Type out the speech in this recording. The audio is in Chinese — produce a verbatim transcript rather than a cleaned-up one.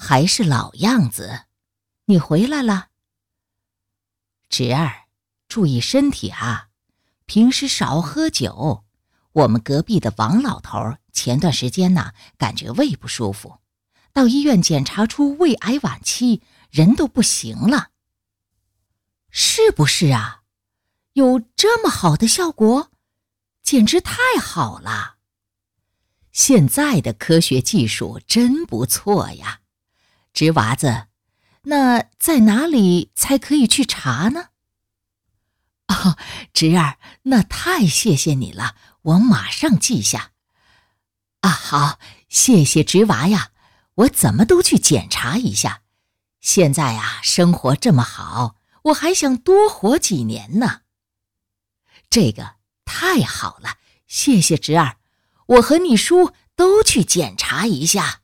还是老样子。你回来了？侄儿，注意身体啊，平时少喝酒。我们隔壁的王老头前段时间呢，感觉胃不舒服，到医院检查出胃癌晚期，人都不行了。是不是啊？有这么好的效果？简直太好了！现在的科学技术真不错呀。侄娃子，那在哪里才可以去查呢？哦，侄儿，那太谢谢你了，我马上记下。啊，好，谢谢侄娃呀，我怎么都去检查一下。现在啊，生活这么好，我还想多活几年呢。这个太好了，谢谢侄儿，我和你叔都去检查一下。